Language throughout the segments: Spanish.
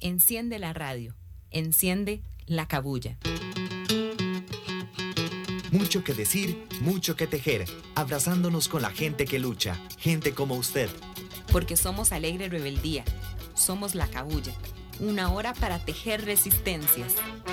Enciende la radio, enciende la cabulla. Mucho que decir, mucho que tejer, abrazándonos con la gente que lucha, gente como usted. Porque somos alegre rebeldía, somos la cabulla, una hora para tejer resistencias.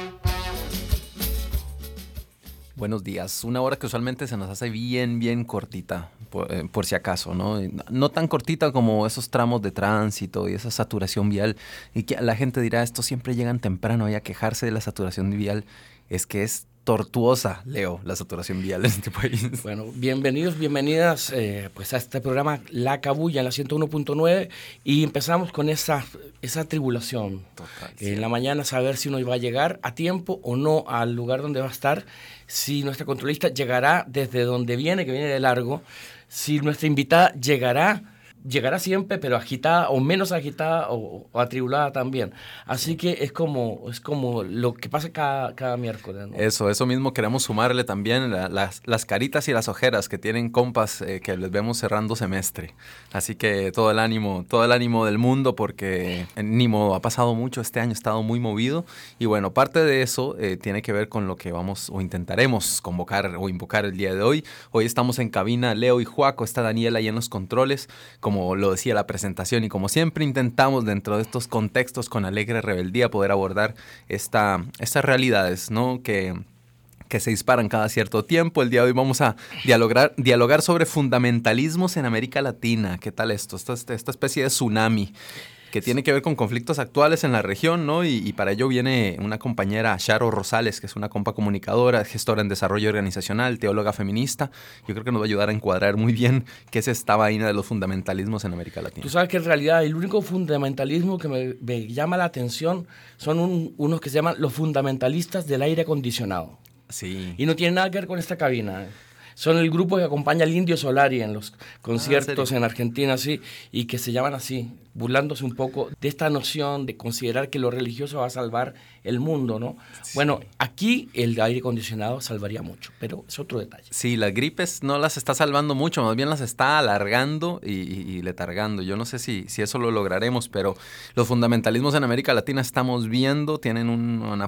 Buenos días, una hora que usualmente se nos hace bien cortita, por si acaso, ¿no? No tan cortita como esos tramos de tránsito y esa saturación vial, y que la gente dirá, estos siempre llegan temprano y a quejarse de la saturación vial. Es que es tortuosa, Leo, la saturación vial en este país. Bueno, bienvenidos, bienvenidas pues a este programa La Cabulla en la 101.9 y empezamos con esa tribulación. Total, sí. En la mañana saber si uno iba a llegar a tiempo o no al lugar donde va a estar, si nuestra controlista llegará desde donde viene, que viene de largo, si nuestra invitada llegará siempre, pero agitada o menos agitada o atribulada también. Así que es como lo que pasa cada miércoles, ¿no? Eso mismo queremos sumarle también las caritas y las ojeras que tienen compas que les vemos cerrando semestre. Así que todo el ánimo del mundo, porque ni modo, ha pasado mucho este año, ha estado muy movido. Y bueno, parte de eso tiene que ver con lo que vamos o intentaremos convocar o invocar el día de hoy. Hoy estamos en cabina Leo y Juaco, está Daniela ahí en los controles, como lo decía la presentación, y como siempre intentamos dentro de estos contextos con alegre rebeldía poder abordar estas realidades, ¿no? que se disparan cada cierto tiempo. El día de hoy vamos a dialogar sobre fundamentalismos en América Latina. ¿Qué tal esto? Esta especie de tsunami que tiene que ver con conflictos actuales en la región, ¿no? Y para ello viene una compañera, Sharo Rosales, que es una compa comunicadora, gestora en desarrollo organizacional, teóloga feminista. Yo creo que nos va a ayudar a encuadrar muy bien qué es esta vaina de los fundamentalismos en América Latina. Tú sabes que en realidad el único fundamentalismo que me llama la atención son unos que se llaman los fundamentalistas del aire acondicionado. Sí. Y no tiene nada que ver con esta cabina. Son el grupo que acompaña al Indio Solari en los conciertos en Argentina, sí, y que se llaman así, burlándose un poco de esta noción de considerar que lo religioso va a salvar el mundo, ¿no? Sí. Bueno, aquí el aire acondicionado salvaría mucho, pero es otro detalle. Sí, las gripes no las está salvando mucho, más bien las está alargando y letargando. Yo no sé si eso lo lograremos, pero los fundamentalismos en América Latina estamos viendo, tienen un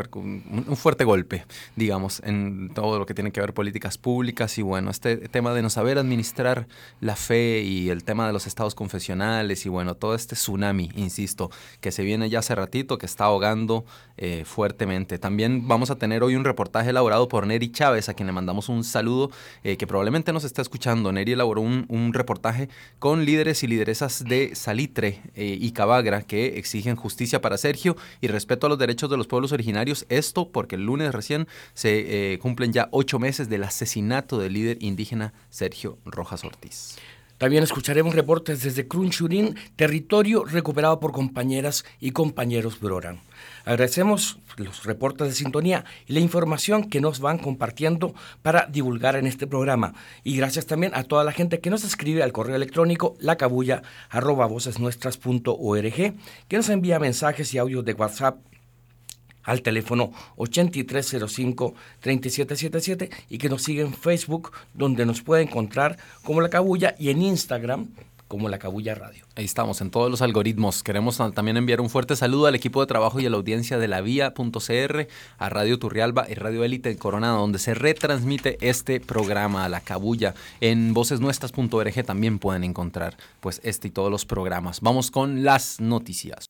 fuerte golpe, digamos, en todo lo que tiene que ver políticas públicas. Y bueno, este tema de no saber administrar la fe y el tema de los estados confesionales y bueno, todo este tsunami, insisto, que se viene ya hace ratito, que está ahogando fuertemente. También vamos a tener hoy un reportaje elaborado por Neri Chávez, a quien le mandamos un saludo, que probablemente nos está escuchando. Neri elaboró un reportaje con líderes y lideresas de Salitre y Cabagra que exigen justicia para Sergio y respeto a los derechos de los pueblos originarios. Esto porque el lunes recién se cumplen ya 8 meses del asesinato del líder indígena Sergio Rojas Ortiz. También escucharemos reportes desde Crunchurín, territorio recuperado por compañeras y compañeros Broran. Agradecemos los reportes de sintonía y la información que nos van compartiendo para divulgar en este programa. Y gracias también a toda la gente que nos escribe al correo electrónico lacabulla@vocesnuestras.org, que nos envía mensajes y audios de WhatsApp al teléfono 8305-3777 y que nos sigue en Facebook, donde nos puede encontrar como La Cabulla, y en Instagram como La Cabulla Radio. Ahí estamos, en todos los algoritmos. Queremos también enviar un fuerte saludo al equipo de trabajo y a la audiencia de La Vía.cr, a Radio Turrialba y Radio Élite de Coronado, donde se retransmite este programa, La Cabulla. En vocesnuestras.org también pueden encontrar pues este y todos los programas. Vamos con las noticias.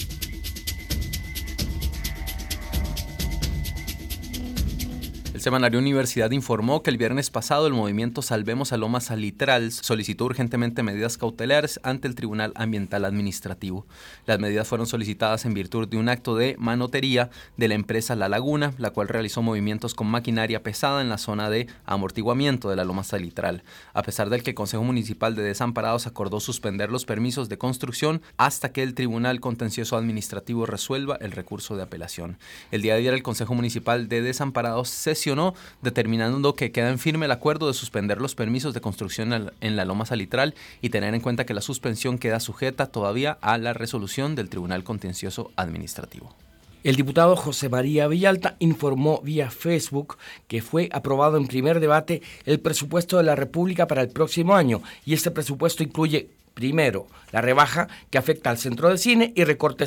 El semanario Universidad informó que el viernes pasado el movimiento Salvemos a Loma Salitral solicitó urgentemente medidas cautelares ante el Tribunal Ambiental Administrativo. Las medidas fueron solicitadas en virtud de un acto de manotería de la empresa La Laguna, la cual realizó movimientos con maquinaria pesada en la zona de amortiguamiento de la Loma Salitral, a pesar del que el Consejo Municipal de Desamparados acordó suspender los permisos de construcción hasta que el Tribunal Contencioso Administrativo resuelva el recurso de apelación. El día de ayer el Consejo Municipal de Desamparados sesionó, determinando que queda en firme el acuerdo de suspender los permisos de construcción en la Loma Salitral y tener en cuenta que la suspensión queda sujeta todavía a la resolución del Tribunal Contencioso Administrativo. El diputado José María Villalta informó vía Facebook que fue aprobado en primer debate el presupuesto de la República para el próximo año, y este presupuesto incluye, primero, la rebaja que afecta al Centro de Cine y recortes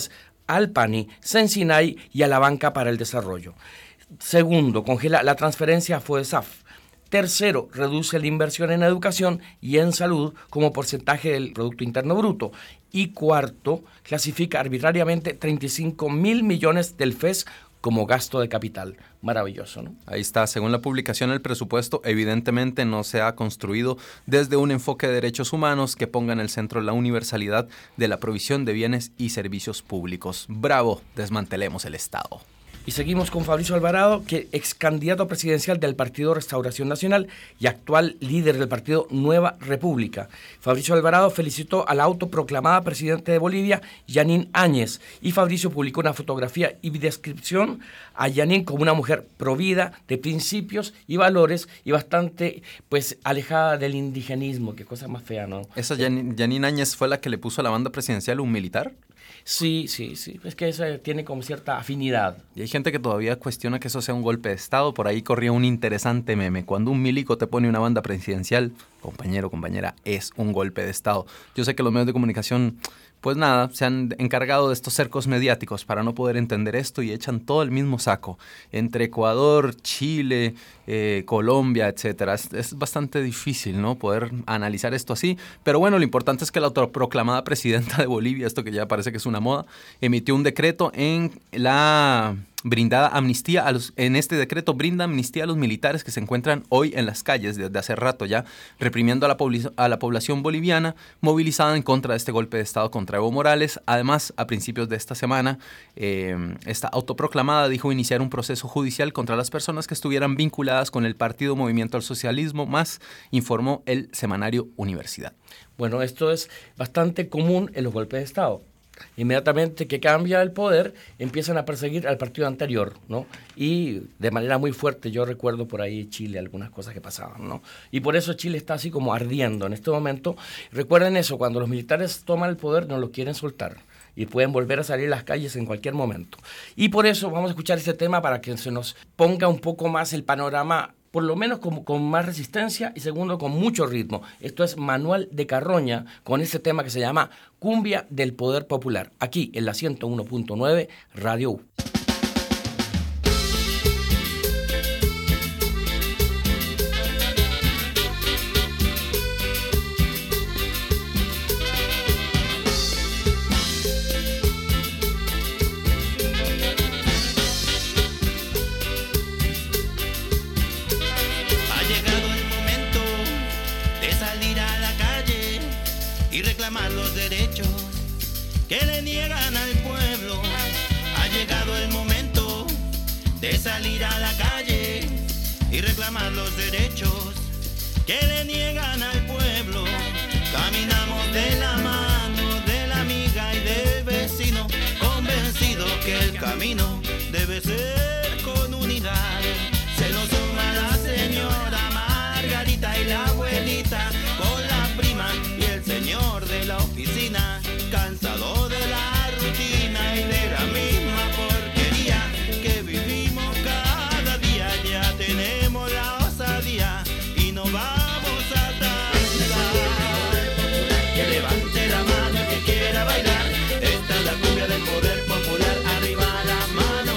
al PANI, Sensinay y a la Banca para el Desarrollo. Segundo, congela la transferencia a FODESAF. Tercero, reduce la inversión en educación y en salud como porcentaje del Producto Interno Bruto. Y cuarto, clasifica arbitrariamente 35.000 millones del FES como gasto de capital. Maravilloso, ¿no? Ahí está. Según la publicación, el presupuesto evidentemente no se ha construido desde un enfoque de derechos humanos que ponga en el centro la universalidad de la provisión de bienes y servicios públicos. ¡Bravo! Desmantelemos el Estado. Y seguimos con Fabricio Alvarado, que ex candidato presidencial del Partido Restauración Nacional y actual líder del partido Nueva República. Fabricio Alvarado felicitó a la autoproclamada presidenta de Bolivia, Jeanine Áñez, y Fabricio publicó una fotografía y descripción a Jeanine como una mujer provida de principios y valores y bastante pues alejada del indigenismo, qué cosa más fea, ¿no? ¿Esa Jeanine Áñez fue la que le puso a la banda presidencial un militar? Sí, es que eso tiene como cierta afinidad. Y hay gente que todavía cuestiona que eso sea un golpe de Estado. Por ahí corría un interesante meme. Cuando un milico te pone una banda presidencial, compañero, compañera, es un golpe de Estado. Yo sé que los medios de comunicación, pues nada, se han encargado de estos cercos mediáticos para no poder entender esto y echan todo el mismo saco. Entre Ecuador, Chile, Colombia, etcétera. Es bastante difícil, ¿no?, poder analizar esto así. Pero bueno, lo importante es que la autoproclamada presidenta de Bolivia, esto que ya parece que es una moda, emitió un decreto en la brindada amnistía en este decreto brinda amnistía a los militares que se encuentran hoy en las calles desde hace rato ya, reprimiendo a la población boliviana movilizada en contra de este golpe de Estado contra Evo Morales. Además, a principios de esta semana, esta autoproclamada dijo iniciar un proceso judicial contra las personas que estuvieran vinculadas con el Partido Movimiento al Socialismo, más informó el semanario Universidad. Bueno, esto es bastante común en los golpes de Estado. Inmediatamente que cambia el poder, empiezan a perseguir al partido anterior, ¿no? Y de manera muy fuerte, yo recuerdo por ahí Chile, algunas cosas que pasaban, ¿no? Y por eso Chile está así como ardiendo en este momento. Recuerden eso, cuando los militares toman el poder no lo quieren soltar y pueden volver a salir a las calles en cualquier momento. Y por eso vamos a escuchar este tema para que se nos ponga un poco más el panorama, por lo menos con más resistencia y segundo, con mucho ritmo. Esto es Manuel de Carroña con este tema que se llama Cumbia del Poder Popular, aquí en la 101.9 Radio U. Los derechos que le niegan al pueblo. Ha llegado el momento de salir a la calle y reclamar los derechos que le niegan al pueblo. Caminamos de la mano de la amiga y del vecino, convencidos que el camino debe ser con unidad. Se nos suma la señora Margarita y la abuelita con la prima y el señor de la oficina, cansado de la rutina y de la misma porquería que vivimos cada día. Ya tenemos la osadía y nos vamos a danzar. Que levante la mano el que quiera bailar. Esta es la cumbia del poder popular, arriba la mano.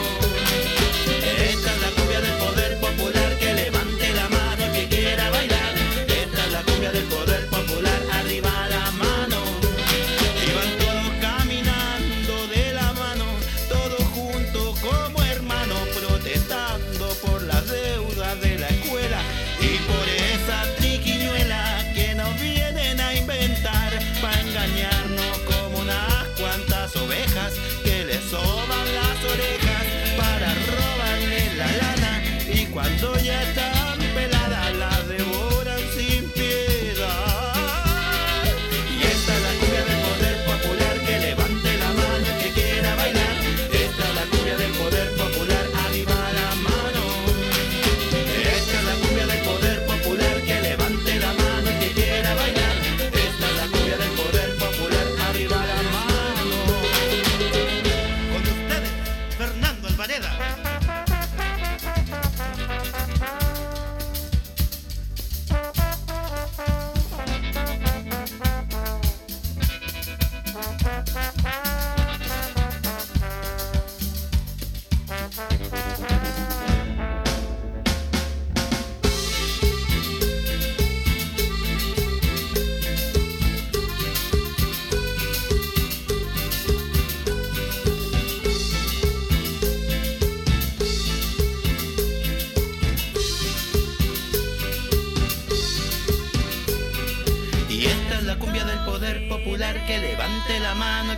Esta es la cumbia del poder popular, que levante la mano el que quiera bailar. Esta es la cumbia del poder popular, arriba la mano. Iban todos caminando de la mano, todos juntos como hermanos, protestando por las deudas de la escuela y por esa triquiñuela que nos vienen a inventar para engañarnos como unas cuantas ovejas que le soban las orejas para robarle la lana, y cuando ya están peladas las devoran sin piedad. Y esta es la cumbia del poder popular, que levante la mano el que quiera bailar. Esta es la cumbia del poder popular, arriba la mano. Esta es la cumbia del poder popular, que levante la mano el que quiera bailar. Esta es la cumbia del poder popular, arriba la mano. Con ustedes, Fernando Alvareda.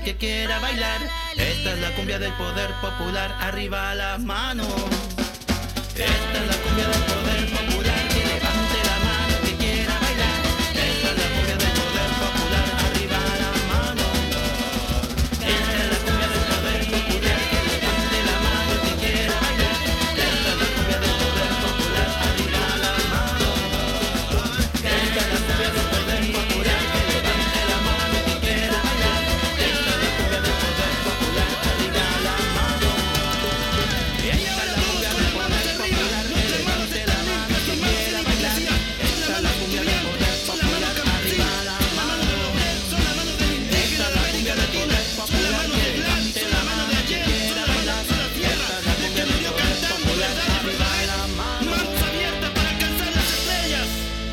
que quiera bailar. Esta es la cumbia del poder popular, arriba las manos. Esta es la cumbia del poder popular, que levante la mano que quiera bailar. Esta es la cumbia del poder popular, arriba las manos. Esta es la cumbia del poder popular, que levante la mano que quiera bailar. Esta es la cumbia del poder popular, arriba las manos. Esta es la cumbia del poder popular, que levante la mano que quiera bailar. Esta es la cumbia del poder popular, arriba las manos. Esta es la cumbia del poder popular, que levante la mano que quiera bailar. Esta es la cumbia del poder popular, arriba las manos. Esta es la cumbia del poder popular, que levante la mano que quiera bailar. Esta es la cumbia del poder popular, arriba las manos. Manos abiertas para alcanzar las estrellas.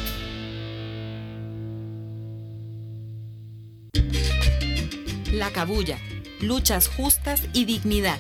La Cabuya, luchas justas y dignidad.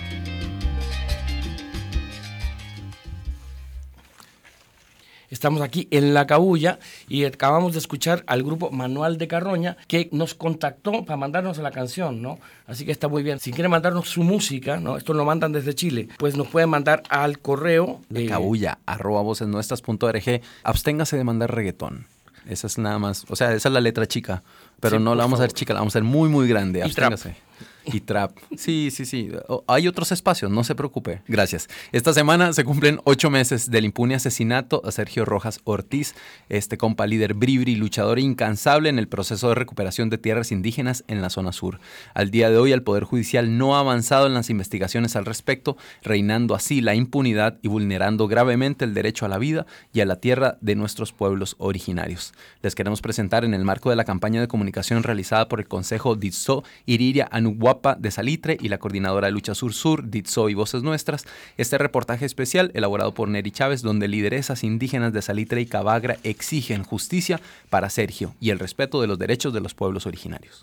Estamos aquí en La Cabuya y acabamos de escuchar al grupo Manual de Carroña, que nos contactó para mandarnos la canción, ¿no? Así que está muy bien. Si quieren mandarnos su música, ¿no? Esto lo mandan desde Chile, pues nos pueden mandar al correo de cabuya@vocesnuestras.org. Absténgase de mandar reggaetón. Esa es nada más, o sea, esa es la letra chica, pero Sí, no la por vamos a favor. hacer chica, la vamos a hacer muy, muy grande. Y trap. Absténgase. Y trap. Sí. Hay otros espacios, no se preocupe. Gracias. Esta semana se cumplen 8 meses del impune asesinato a Sergio Rojas Ortiz, este compa líder bribri, luchador incansable en el proceso de recuperación de tierras indígenas en la zona sur. Al día de hoy, el Poder Judicial no ha avanzado en las investigaciones al respecto, reinando así la impunidad y vulnerando gravemente el derecho a la vida y a la tierra de nuestros pueblos originarios. Les queremos presentar, en el marco de la campaña de comunicación realizada por el Consejo Ditso Iriria Anuguapa de Salitre y la Coordinadora de Lucha Sur-Sur, Ditso y Voces Nuestras, este reportaje especial elaborado por Neri Chávez, donde lideresas indígenas de Salitre y Cabagra exigen justicia para Sergio y el respeto de los derechos de los pueblos originarios.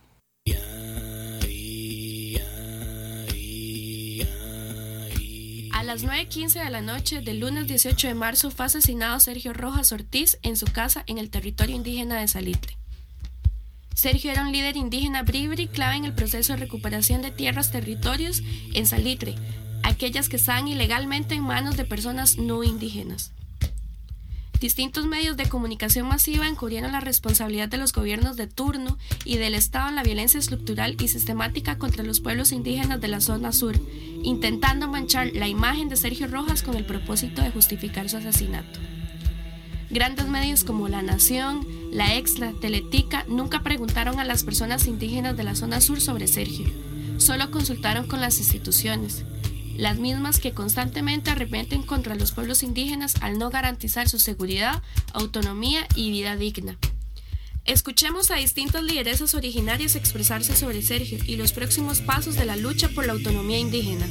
A las 9:15 de la noche del lunes 18 de marzo fue asesinado Sergio Rojas Ortiz en su casa en el territorio indígena de Salitre. Sergio era un líder indígena bribri clave en el proceso de recuperación de tierras territorios en Salitre, aquellas que estaban ilegalmente en manos de personas no indígenas. Distintos medios de comunicación masiva encubrieron la responsabilidad de los gobiernos de turno y del Estado en la violencia estructural y sistemática contra los pueblos indígenas de la zona sur, intentando manchar la imagen de Sergio Rojas con el propósito de justificar su asesinato. Grandes medios como La Nación, La Extra, Teletica nunca preguntaron a las personas indígenas de la zona sur sobre Sergio, solo consultaron con las instituciones, las mismas que constantemente arremeten contra los pueblos indígenas al no garantizar su seguridad, autonomía y vida digna. Escuchemos a distintas lideresas originarias expresarse sobre Sergio y los próximos pasos de la lucha por la autonomía indígena.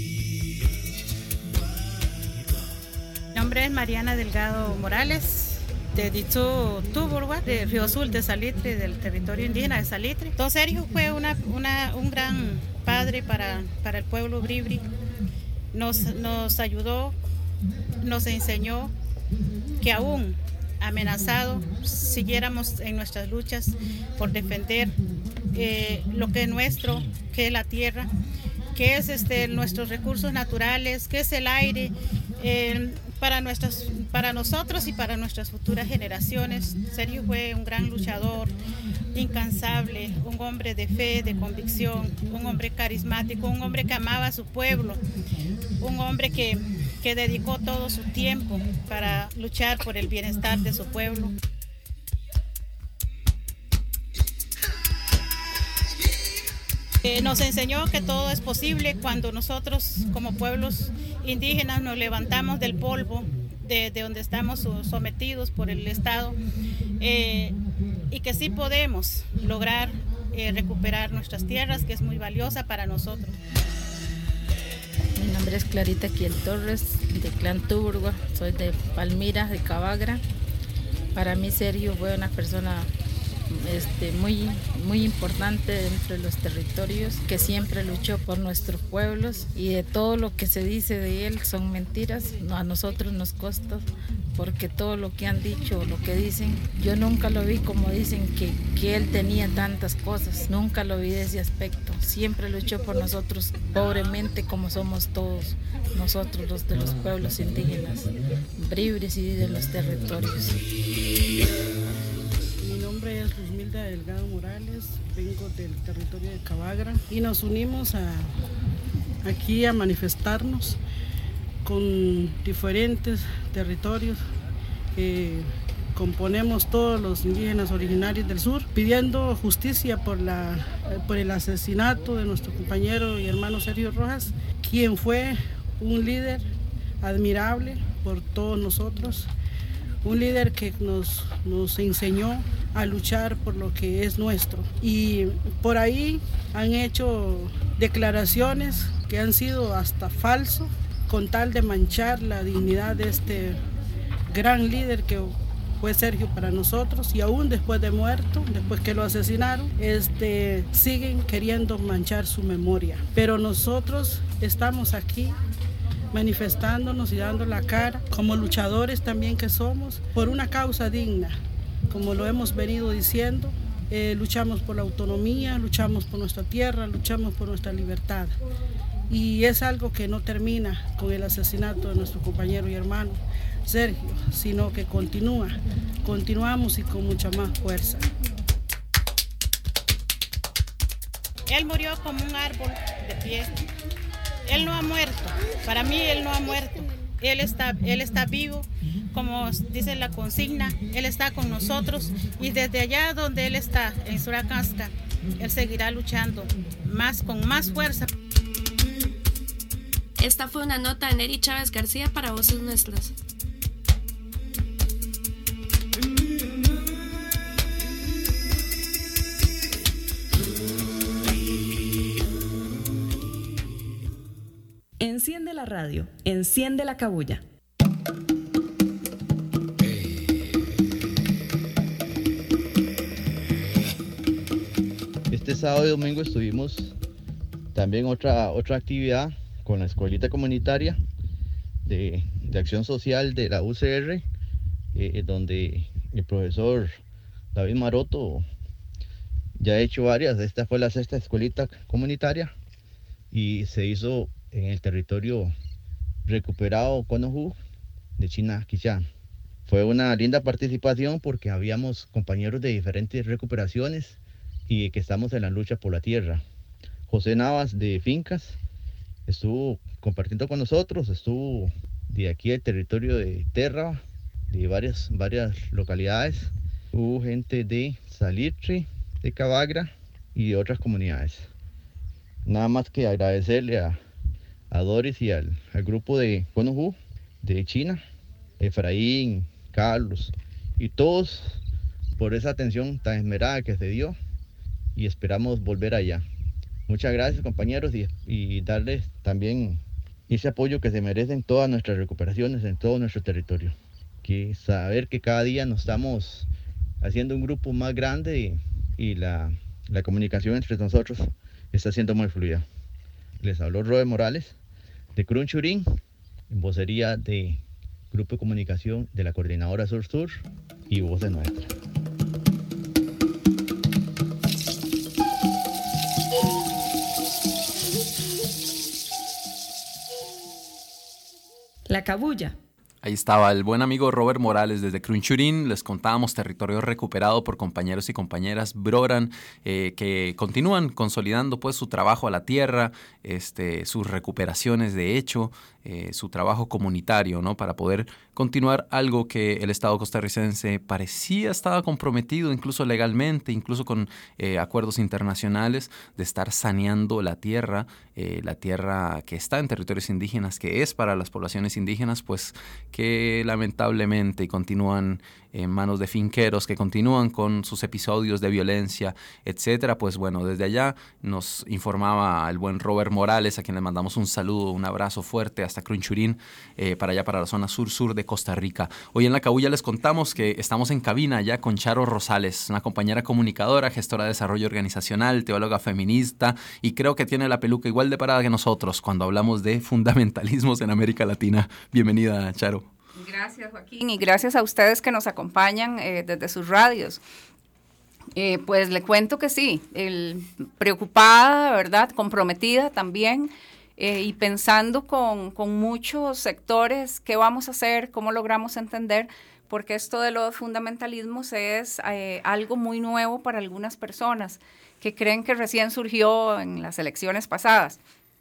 Mi nombre es Mariana Delgado Morales, de Ditso Tuburgua, de Río Azul, de Salitre, del territorio indígena de Salitre. Don Sergio fue un gran padre para el pueblo bribri. Nos ayudó, nos enseñó que aún amenazado siguiéramos en nuestras luchas por defender lo que es nuestro, que es la tierra, que es nuestros recursos naturales, que es el aire, para nosotros y para nuestras futuras generaciones. Sergio fue un gran luchador, incansable, un hombre de fe, de convicción, un hombre carismático, un hombre que amaba a su pueblo, un hombre que dedicó todo su tiempo para luchar por el bienestar de su pueblo. Nos enseñó que todo es posible cuando nosotros como pueblos indígenas nos levantamos del polvo de donde estamos sometidos por el Estado, y que sí podemos lograr recuperar nuestras tierras, que es muy valiosa para nosotros. Mi nombre es Clarita Kiel Torres, de Clan Tuburgua, soy de Palmira, de Cabagra. Para mí Sergio fue una persona muy importante dentro de los territorios, que siempre luchó por nuestros pueblos, y de todo lo que se dice de él son mentiras. A nosotros nos consta, porque todo lo que han dicho, lo que dicen, yo nunca lo vi como dicen que él tenía tantas cosas, nunca lo vi de ese aspecto. Siempre luchó por nosotros pobremente, como somos todos nosotros, los de los pueblos indígenas, bribris y de los territorios. Mi nombre es Luzmilda Delgado Morales, vengo del territorio de Cabagra y nos unimos aquí a manifestarnos con diferentes territorios que componemos todos los indígenas originarios del sur, pidiendo justicia por el asesinato de nuestro compañero y hermano Sergio Rojas, quien fue un líder admirable por todos nosotros, un líder que nos enseñó a luchar por lo que es nuestro. Y por ahí han hecho declaraciones que han sido hasta falsos, con tal de manchar la dignidad de este gran líder que fue Sergio para nosotros, y aún después de muerto, después que lo asesinaron, siguen queriendo manchar su memoria. Pero nosotros estamos aquí manifestándonos y dando la cara, como luchadores también que somos, por una causa digna, como lo hemos venido diciendo. Luchamos por la autonomía, luchamos por nuestra tierra, luchamos por nuestra libertad. Y es algo que no termina con el asesinato de nuestro compañero y hermano Sergio, sino que continuamos y con mucha más fuerza. Él murió como un árbol de pie. Él no ha muerto. Para mí él no ha muerto. Él está vivo, como dice la consigna. Él está con nosotros, y desde allá donde él está, en Suracasca, él seguirá luchando con más fuerza. Esta fue una nota de Neri Chávez García para Voces Nuestras. Enciende la radio, enciende la cabulla. Este sábado y domingo estuvimos también otra actividad con la escuelita comunitaria de acción social de la UCR, donde el profesor David Maroto ya ha hecho varias. Esta fue la 6ª escuelita comunitaria y se hizo en el territorio recuperado Conojú de China Quichá. Fue una linda participación porque habíamos compañeros de diferentes recuperaciones y que estamos en la lucha por la tierra. José Navas de Fincas estuvo compartiendo con nosotros, estuvo de aquí el territorio de Terra, de varias localidades. Hubo gente de Salitre, de Cabagra y de otras comunidades. Nada más que agradecerle a Doris y al grupo de Conojú de China, Efraín, Carlos y todos por esa atención tan esmerada que se dio, y esperamos volver allá. Muchas gracias, compañeros, y darles también ese apoyo que se merecen todas nuestras recuperaciones en todo nuestro territorio. Que saber que cada día nos estamos haciendo un grupo más grande y la comunicación entre nosotros está siendo muy fluida. Les habló Robert Morales de Crunchurín, en vocería de Grupo de Comunicación de la Coordinadora Sur-Sur y Voces Nuestras. La cabulla. Ahí estaba el buen amigo Robert Morales desde Crunchurín. Les contábamos territorio recuperado por compañeros y compañeras Broran que continúan consolidando pues su trabajo a la tierra, sus recuperaciones de hecho, su trabajo comunitario, ¿no? Para poder continuar algo que el Estado costarricense parecía estaba comprometido incluso legalmente, incluso con acuerdos internacionales, de estar saneando la tierra que está en territorios indígenas, que es para las poblaciones indígenas, pues que lamentablemente continúan en manos de finqueros, que continúan con sus episodios de violencia, etcétera. Pues bueno, desde allá nos informaba el buen Robert Morales, a quien le mandamos un saludo, un abrazo fuerte hasta Crunchurín, para allá, para la zona sur de Costa Rica. Hoy en La Cabulla les contamos que estamos en cabina ya con Charo Rosales, una compañera comunicadora, gestora de desarrollo organizacional, teóloga feminista, y creo que tiene la peluca igual de parada que nosotros cuando hablamos de fundamentalismos en América Latina. Bienvenida, Charo. Gracias, Joaquín, y gracias a ustedes que nos acompañan desde sus radios. Pues le cuento que sí, preocupada, ¿verdad?, comprometida también, y pensando con muchos sectores qué vamos a hacer, cómo logramos entender, porque esto de los fundamentalismos es algo muy nuevo para algunas personas que creen que recién surgió en las elecciones pasadas,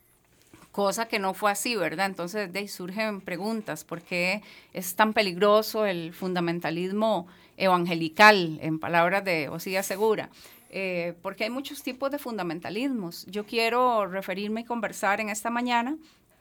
cosa que no fue así, ¿verdad? Entonces de ahí surgen preguntas, ¿por qué es tan peligroso el fundamentalismo evangelical, en palabras de Osía Segura? Porque hay muchos tipos de fundamentalismos. Yo quiero referirme y conversar en esta mañana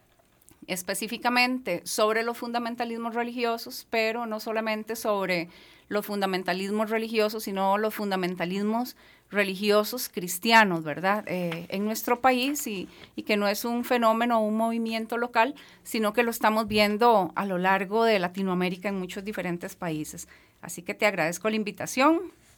específicamente sobre los fundamentalismos religiosos, pero no solamente sobre los fundamentalismos religiosos, sino los fundamentalismos religiosos cristianos, ¿verdad? En nuestro país, y que no es un fenómeno o un movimiento local, sino que lo estamos viendo a lo largo de Latinoamérica en muchos diferentes países. Así que te agradezco la invitación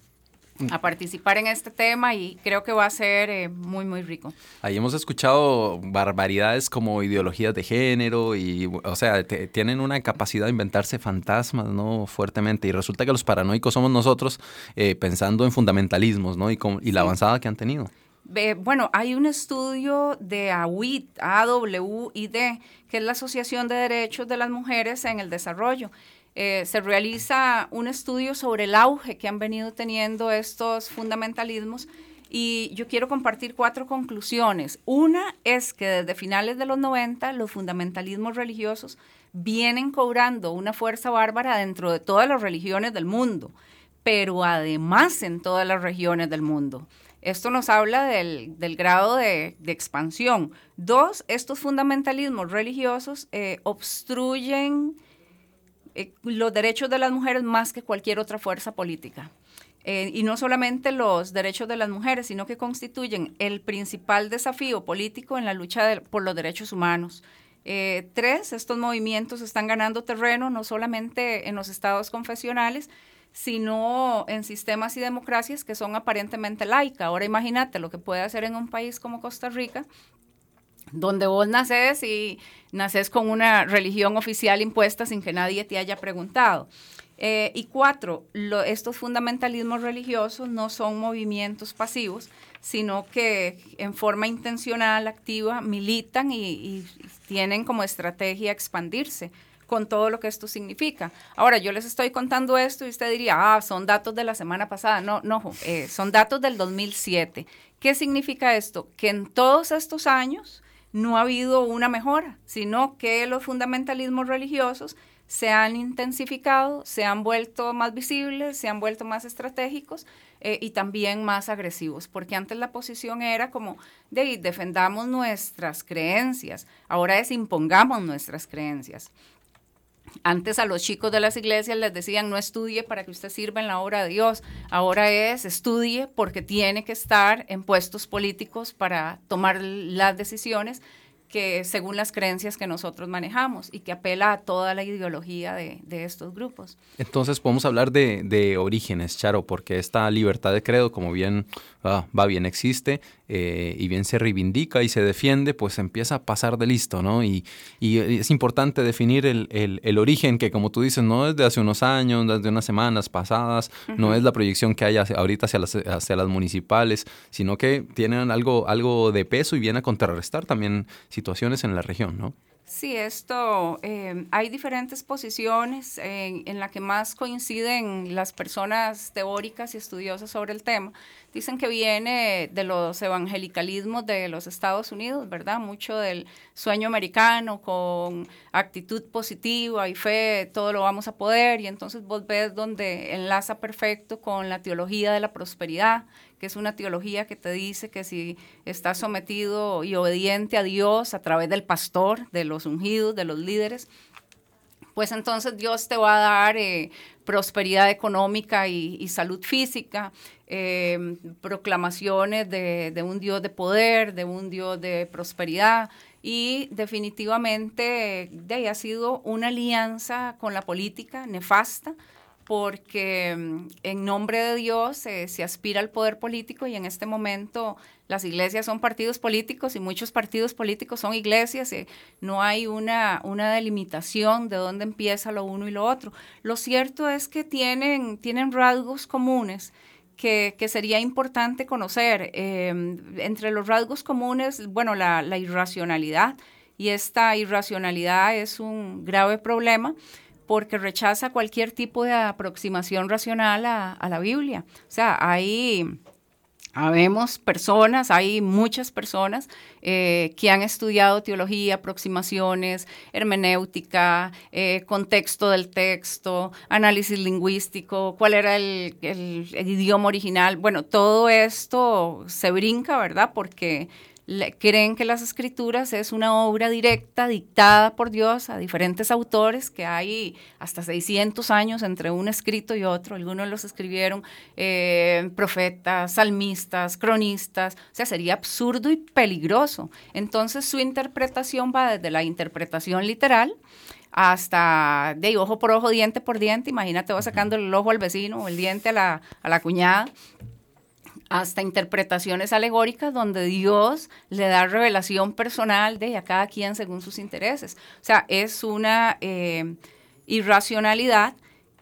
a participar en este tema y creo que va a ser muy, muy rico. Ahí hemos escuchado barbaridades como ideologías de género y, o sea, tienen una capacidad de inventarse fantasmas, ¿no?, fuertemente, y resulta que los paranoicos somos nosotros pensando en fundamentalismos, ¿no?, y la avanzada que han tenido. Bueno, hay un estudio de AWID, que es la Asociación de Derechos de las Mujeres en el Desarrollo. Se realiza un estudio sobre el auge que han venido teniendo estos fundamentalismos y yo quiero compartir 4 conclusiones. Una es que desde finales de los 90 los fundamentalismos religiosos vienen cobrando una fuerza bárbara dentro de todas las religiones del mundo, pero además en todas las regiones del mundo. Esto nos habla del grado de expansión. 2, estos fundamentalismos religiosos obstruyen los derechos de las mujeres más que cualquier otra fuerza política. Y no solamente los derechos de las mujeres, sino que constituyen el principal desafío político en la lucha por los derechos humanos. 3, estos movimientos están ganando terreno no solamente en los estados confesionales, sino en sistemas y democracias que son aparentemente laicas. Ahora imagínate lo que puede hacer en un país como Costa Rica, donde vos naces y naces con una religión oficial impuesta sin que nadie te haya preguntado. Y 4, estos fundamentalismos religiosos no son movimientos pasivos, sino que en forma intencional, activa, militan y tienen como estrategia expandirse con todo lo que esto significa. Ahora, yo les estoy contando esto y usted diría, son datos de la semana pasada. No, son datos del 2007. ¿Qué significa esto? Que en todos estos años no ha habido una mejora, sino que los fundamentalismos religiosos se han intensificado, se han vuelto más visibles, se han vuelto más estratégicos y también más agresivos, porque antes la posición era como de defendamos nuestras creencias, ahora es impongamos nuestras creencias. Antes a los chicos de las iglesias les decían no estudie para que usted sirva en la obra de Dios, ahora es estudie porque tiene que estar en puestos políticos para tomar las decisiones que según las creencias que nosotros manejamos y que apela a toda la ideología de estos grupos. Entonces podemos hablar de orígenes, Charo, porque esta libertad de credo, como bien bien existe y bien se reivindica y se defiende, pues empieza a pasar de listo, ¿no? Y es importante definir el origen, que como tú dices, no es de hace unos años, desde unas semanas pasadas, no es la proyección que hay ahorita hacia las municipales, sino que tienen algo de peso y viene a contrarrestar también situaciones en la región, ¿no? Sí, hay diferentes posiciones en la que más coinciden las personas teóricas y estudiosas sobre el tema. Dicen que viene de los evangelicalismos de los Estados Unidos, ¿verdad? Mucho del sueño americano con actitud positiva y fe, todo lo vamos a poder, y entonces vos ves donde enlaza perfecto con la teología de la prosperidad, que es una teología que te dice que si estás sometido y obediente a Dios a través del pastor, de los ungidos, de los líderes, pues entonces Dios te va a dar prosperidad económica y salud física, proclamaciones de un Dios de poder, de un Dios de prosperidad, y definitivamente ha sido una alianza con la política nefasta, porque en nombre de Dios se aspira al poder político, y en este momento las iglesias son partidos políticos y muchos partidos políticos son iglesias. No hay una delimitación de dónde empieza lo uno y lo otro. Lo cierto es que tienen rasgos comunes que sería importante conocer. Entre los rasgos comunes, bueno, la irracionalidad, y esta irracionalidad es un grave problema porque rechaza cualquier tipo de aproximación racional a la Biblia. O sea, habemos personas, hay muchas personas que han estudiado teología, aproximaciones, hermenéutica, contexto del texto, análisis lingüístico, cuál era el idioma original. Bueno, todo esto se brinca, ¿verdad? Porque creen que las escrituras es una obra directa dictada por Dios a diferentes autores, que hay hasta 600 años entre un escrito y otro. Algunos los escribieron profetas, salmistas, cronistas. O sea, sería absurdo y peligroso. Entonces su interpretación va desde la interpretación literal hasta de ojo por ojo, diente por diente. Imagínate, vas sacando el ojo al vecino o el diente a la cuñada, hasta interpretaciones alegóricas donde Dios le da revelación personal a cada quien según sus intereses. O sea, es una irracionalidad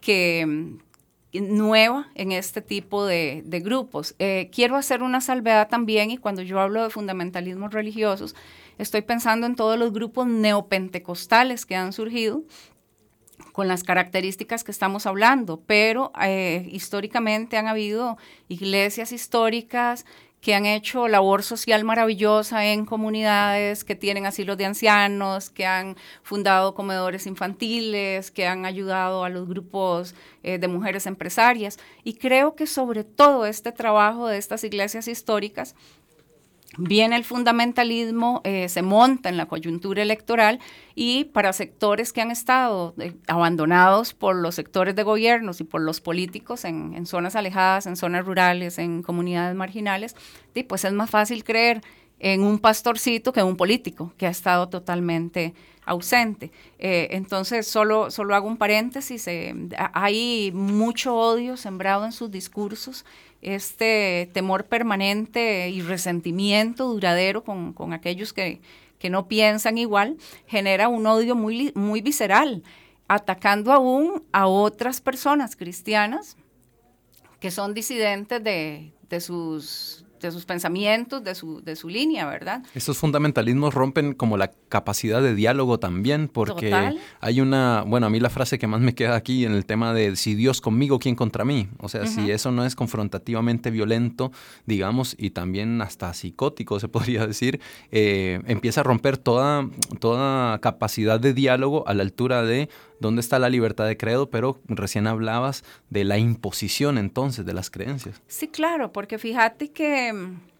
nueva en este tipo de grupos. Quiero hacer una salvedad también, y cuando yo hablo de fundamentalismos religiosos, estoy pensando en todos los grupos neopentecostales que han surgido con las características que estamos hablando, pero históricamente han habido iglesias históricas que han hecho labor social maravillosa en comunidades, que tienen asilos de ancianos, que han fundado comedores infantiles, que han ayudado a los grupos de mujeres empresarias. Y creo que sobre todo este trabajo de estas iglesias históricas, viene el fundamentalismo, se monta en la coyuntura electoral, y para sectores que han estado abandonados por los sectores de gobiernos y por los políticos en zonas alejadas, en zonas rurales, en comunidades marginales, pues es más fácil creer en un pastorcito que en un político que ha estado totalmente ausente. Entonces, solo hago un paréntesis, hay mucho odio sembrado en sus discursos, este temor permanente y resentimiento duradero con aquellos que no piensan igual, genera un odio muy, muy visceral, atacando aún a otras personas cristianas que son disidentes de sus pensamientos, de su línea, ¿verdad? Estos fundamentalismos rompen como la capacidad de diálogo también, porque ¿total? Hay a mí la frase que más me queda aquí en el tema de si Dios conmigo, ¿quién contra mí? O sea, si eso no es confrontativamente violento, digamos, y también hasta psicótico, se podría decir, empieza a romper toda capacidad de diálogo a la altura de dónde está la libertad de credo, pero recién hablabas de la imposición entonces de las creencias. Sí, claro, porque fíjate que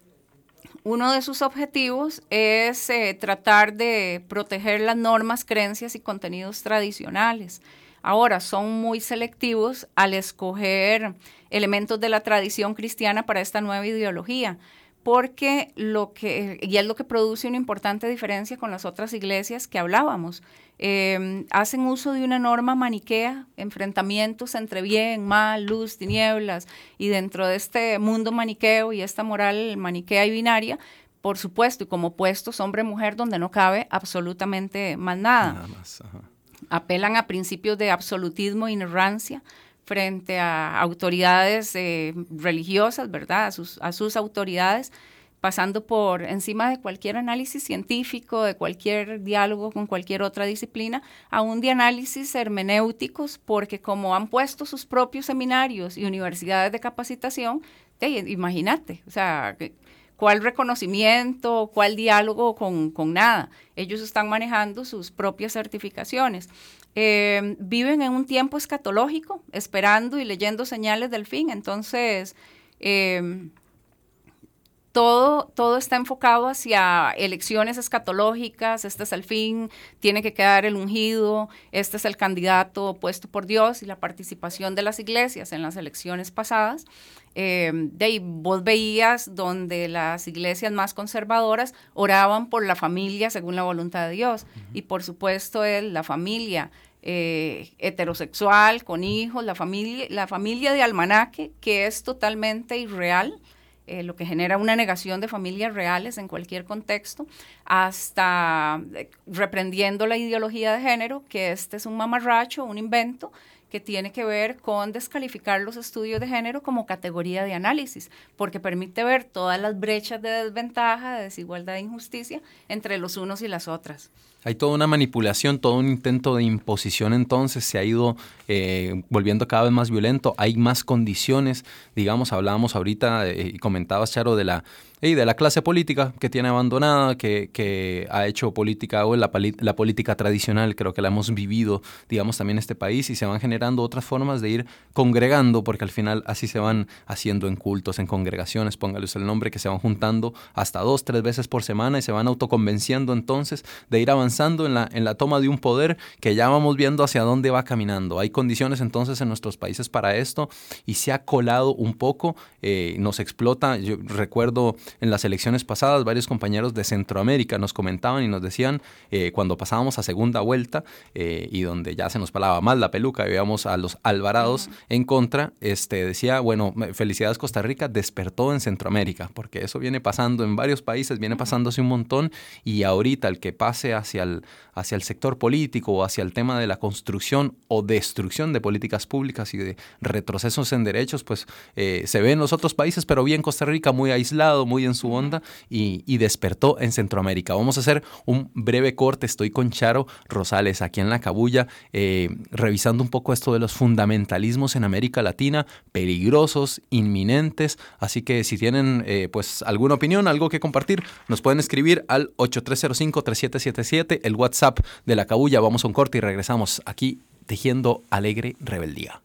uno de sus objetivos es tratar de proteger las normas, creencias y contenidos tradicionales. Ahora, son muy selectivos al escoger elementos de la tradición cristiana para esta nueva ideología, porque y es lo que produce una importante diferencia con las otras iglesias que hablábamos. Hacen uso de una norma maniquea, enfrentamientos entre bien, mal, luz, tinieblas, y dentro de este mundo maniqueo y esta moral maniquea y binaria, por supuesto, y como opuestos hombre-mujer, donde no cabe absolutamente más nada. Nada más, ajá. Apelan a principios de absolutismo e inerrancia frente a autoridades religiosas, ¿verdad? A sus autoridades, pasando por encima de cualquier análisis científico, de cualquier diálogo con cualquier otra disciplina, aún de análisis hermenéuticos, porque como han puesto sus propios seminarios y universidades de capacitación, imagínate, o sea, ¿cuál reconocimiento, cuál diálogo con nada? Ellos están manejando sus propias certificaciones. Viven en un tiempo escatológico, esperando y leyendo señales del fin. Entonces, todo está enfocado hacia elecciones escatológicas, este es el fin, tiene que quedar el ungido, este es el candidato puesto por Dios, y la participación de las iglesias en las elecciones pasadas. Vos veías donde las iglesias más conservadoras oraban por la familia según la voluntad de Dios, y por supuesto es la familia heterosexual, con hijos, la familia de almanaque, que es totalmente irreal, lo que genera una negación de familias reales en cualquier contexto, hasta reprendiendo la ideología de género, que este es un mamarracho, un invento, que tiene que ver con descalificar los estudios de género como categoría de análisis, porque permite ver todas las brechas de desventaja, de desigualdad e injusticia entre los unos y las otras. Hay toda una manipulación, todo un intento de imposición, entonces se ha ido volviendo cada vez más violento, hay más condiciones, digamos, hablábamos ahorita y comentabas, Charo, de la clase política que tiene abandonada, que ha hecho política, o la política tradicional, creo que la hemos vivido, digamos, también en este país, y se van generando otras formas de ir congregando, porque al final así se van haciendo en cultos, en congregaciones, póngale usted el nombre, que se van juntando hasta 2, 3 veces por semana y se van autoconvenciendo entonces de ir avanzando en la toma de un poder que ya vamos viendo hacia dónde va caminando. Hay condiciones entonces en nuestros países para esto y se ha colado un poco, nos explota. Yo recuerdo en las elecciones pasadas varios compañeros de Centroamérica nos comentaban y nos decían cuando pasábamos a segunda vuelta y donde ya se nos palaba más la peluca y veíamos a los Alvarados en contra, decía, bueno, felicidades Costa Rica, despertó en Centroamérica, porque eso viene pasando en varios países, viene pasándose un montón, y ahorita el que pase hacia el sector político o hacia el tema de la construcción o destrucción de políticas públicas y de retrocesos en derechos, pues se ve en los otros países, pero bien Costa Rica muy aislado, muy en su onda, y despertó en Centroamérica. Vamos a hacer un breve corte. Estoy con Charo Rosales aquí en La Cabulla, revisando un poco esto de los fundamentalismos en América Latina, peligrosos, inminentes, así que si tienen pues alguna opinión, algo que compartir, nos pueden escribir al 8305-3777, el WhatsApp de La Cabulla. Vamos a un corte y regresamos aquí tejiendo alegre rebeldía.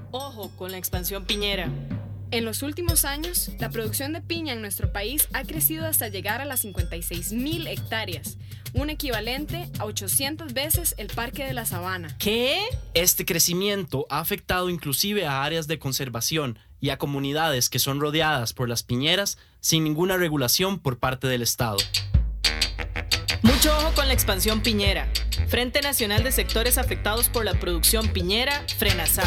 Ojo con la expansión piñera. En los últimos años, la producción de piña en nuestro país ha crecido hasta llegar a las 56.000 hectáreas, un equivalente a 800 veces el Parque de la Sabana. ¿Qué? Este crecimiento ha afectado inclusive a áreas de conservación y a comunidades que son rodeadas por las piñeras sin ninguna regulación por parte del Estado. Mucho ojo con la expansión piñera. Frente Nacional de Sectores Afectados por la Producción Piñera, FRENASAP.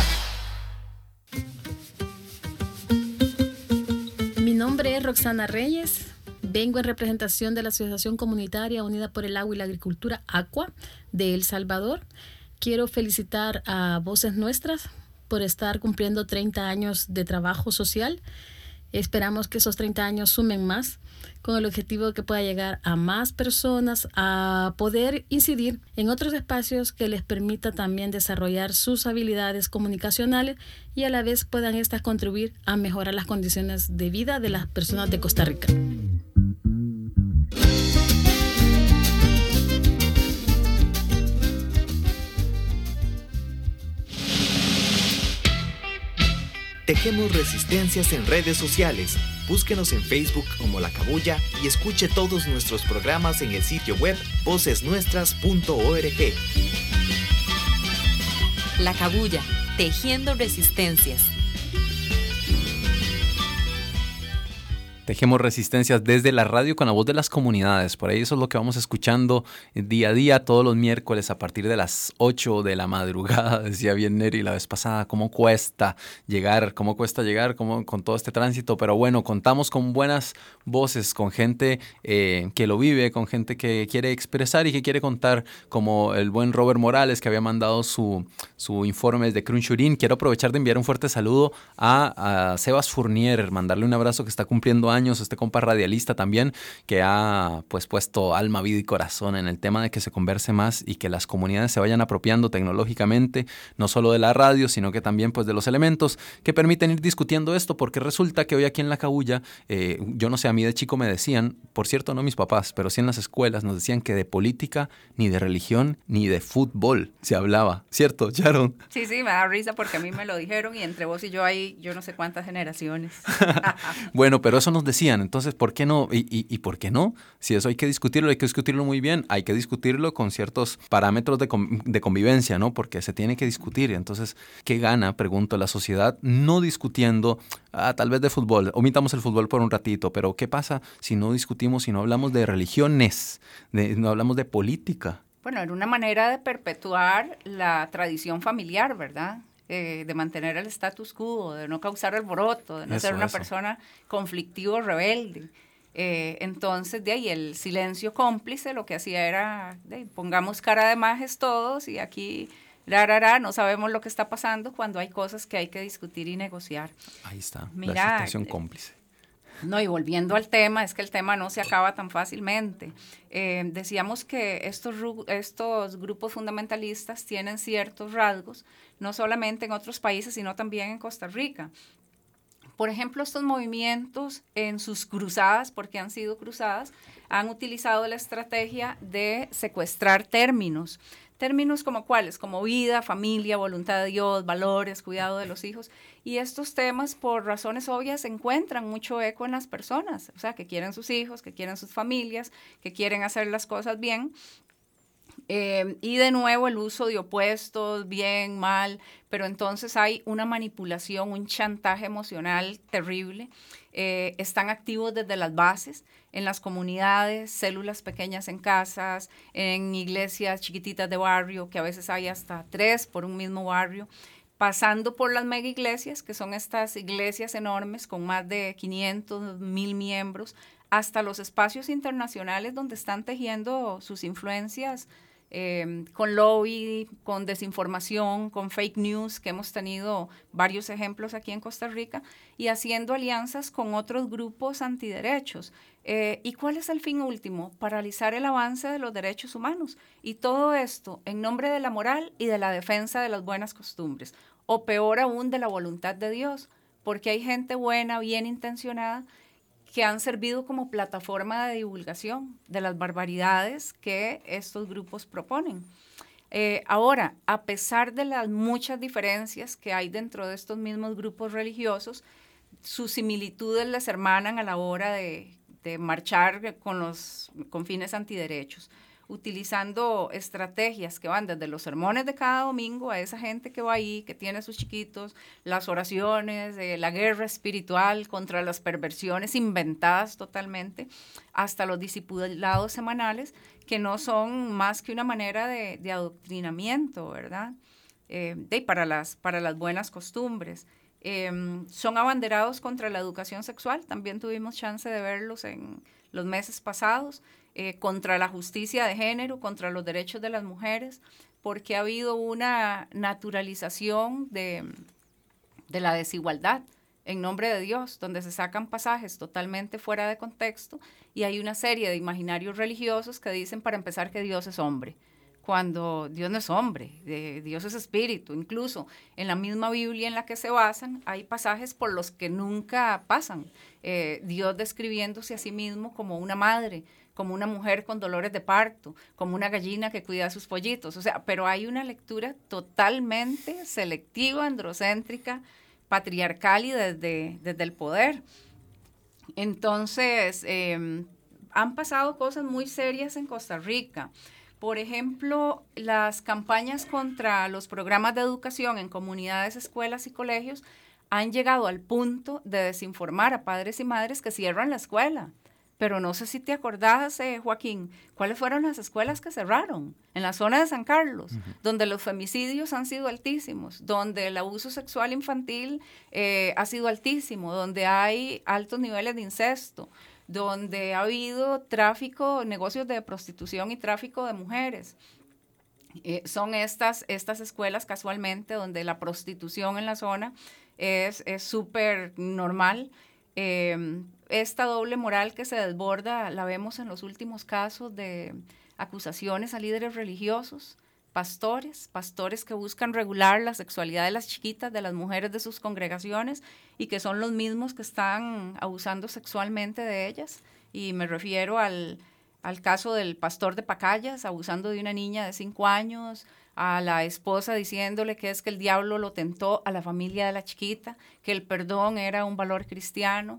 Mi nombre es Roxana Reyes, vengo en representación de la Asociación Comunitaria Unida por el Agua y la Agricultura, ACUA, de El Salvador. Quiero felicitar a Voces Nuestras por estar cumpliendo 30 años de trabajo social. Esperamos que esos 30 años sumen más, con el objetivo de que pueda llegar a más personas, a poder incidir en otros espacios que les permita también desarrollar sus habilidades comunicacionales y a la vez puedan estas contribuir a mejorar las condiciones de vida de las personas de Costa Rica. Tejemos resistencias en redes sociales. Búsquenos en Facebook como La Cabulla y escuche todos nuestros programas en el sitio web vocesnuestras.org. La Cabulla, tejiendo resistencias. Tejemos resistencias desde la radio con la voz de las comunidades. Por ahí eso es lo que vamos escuchando día a día, todos los miércoles a partir de las 8 de la madrugada. Decía bien Neri la vez pasada, cómo cuesta llegar con todo este tránsito. Pero bueno, contamos con buenas voces, con gente que lo vive, con gente que quiere expresar y que quiere contar, como el buen Robert Morales, que había mandado su informe desde Crunchurín. Quiero aprovechar de enviar un fuerte saludo a Sebas Fournier, mandarle un abrazo, que está cumpliendo años, este compa radialista también, que ha pues puesto alma, vida y corazón en el tema de que se converse más y que las comunidades se vayan apropiando tecnológicamente, no solo de la radio, sino que también pues de los elementos que permiten ir discutiendo esto, porque resulta que hoy aquí en La Cabulla, yo no sé, a mí de chico me decían, por cierto no mis papás, pero sí en las escuelas nos decían que de política, ni de religión, ni de fútbol se hablaba, ¿cierto, Sharon? Sí, me da risa porque a mí me lo dijeron y entre vos y yo hay yo no sé cuántas generaciones. Bueno, pero eso nos decían, entonces, ¿por qué no? ¿Y por qué no? Si eso hay que discutirlo muy bien, hay que discutirlo con ciertos parámetros de convivencia, ¿no? Porque se tiene que discutir. Entonces, ¿qué gana, pregunto, la sociedad no discutiendo, tal vez de fútbol? Omitamos el fútbol por un ratito, pero ¿qué pasa si no discutimos, si no hablamos de religiones, no hablamos de política? Bueno, era una manera de perpetuar la tradición familiar, ¿verdad? De mantener el status quo, de no causar alboroto, de no ser una persona conflictiva o rebelde. Entonces, de ahí el silencio cómplice lo que hacía era, pongamos cara de majes todos y aquí, no sabemos lo que está pasando cuando hay cosas que hay que discutir y negociar. Ahí está, mira, la situación cómplice. No, y volviendo al tema, es que el tema no se acaba tan fácilmente. Decíamos que estos grupos fundamentalistas tienen ciertos rasgos, no solamente en otros países, sino también en Costa Rica. Por ejemplo, estos movimientos en sus cruzadas, porque han sido cruzadas, han utilizado la estrategia de secuestrar términos. Términos como cuáles, como vida, familia, voluntad de Dios, valores, cuidado de los hijos. Y estos temas, por razones obvias, encuentran mucho eco en las personas. O sea, que quieren sus hijos, que quieren sus familias, que quieren hacer las cosas bien. Y de nuevo el uso de opuestos, bien, mal, pero entonces hay una manipulación, un chantaje emocional terrible. Están activos desde las bases, en las comunidades, células pequeñas en casas, en iglesias chiquititas de barrio, que a veces hay hasta 3 por un mismo barrio, pasando por las mega iglesias, que son estas iglesias enormes con más de 500, 1000 miembros, hasta los espacios internacionales donde están tejiendo sus influencias con lobby, con desinformación, con fake news, que hemos tenido varios ejemplos aquí en Costa Rica, y haciendo alianzas con otros grupos antiderechos. ¿Y cuál es el fin último? Paralizar el avance de los derechos humanos. Y todo esto en nombre de la moral y de la defensa de las buenas costumbres, o peor aún, de la voluntad de Dios, porque hay gente buena, bien intencionada, que han servido como plataforma de divulgación de las barbaridades que estos grupos proponen. Ahora, a pesar de las muchas diferencias que hay dentro de estos mismos grupos religiosos, sus similitudes les hermanan a la hora de marchar con fines antiderechos, utilizando estrategias que van desde los sermones de cada domingo a esa gente que va ahí, que tiene a sus chiquitos, las oraciones, la guerra espiritual contra las perversiones inventadas totalmente, hasta los discipulados semanales, que no son más que una manera de adoctrinamiento, ¿verdad? Para las buenas costumbres. Son abanderados contra la educación sexual, también tuvimos chance de verlos en los meses pasados, contra la justicia de género, contra los derechos de las mujeres, porque ha habido una naturalización de la desigualdad en nombre de Dios, donde se sacan pasajes totalmente fuera de contexto y hay una serie de imaginarios religiosos que dicen, para empezar, que Dios es hombre, cuando Dios no es hombre, Dios es espíritu. Incluso en la misma Biblia en la que se basan hay pasajes por los que nunca pasan, Dios describiéndose a sí mismo como una madre, como una mujer con dolores de parto, como una gallina que cuida a sus pollitos, o sea, pero hay una lectura totalmente selectiva, androcéntrica, patriarcal y desde el poder. Entonces, han pasado cosas muy serias en Costa Rica. Por ejemplo, las campañas contra los programas de educación en comunidades, escuelas y colegios han llegado al punto de desinformar a padres y madres que cierran la escuela. Pero no sé si te acordás, Joaquín, ¿cuáles fueron las escuelas que cerraron? En la zona de San Carlos, donde los femicidios han sido altísimos, donde el abuso sexual infantil ha sido altísimo, donde hay altos niveles de incesto, donde ha habido tráfico, negocios de prostitución y tráfico de mujeres. Son estas escuelas casualmente donde la prostitución en la zona es súper normal. Esta doble moral que se desborda la vemos en los últimos casos de acusaciones a líderes religiosos, pastores que buscan regular la sexualidad de las chiquitas, de las mujeres de sus congregaciones y que son los mismos que están abusando sexualmente de ellas. Y me refiero al caso del pastor de Pacayas abusando de una niña de 5 años, a la esposa diciéndole que es que el diablo lo tentó a la familia de la chiquita, que el perdón era un valor cristiano,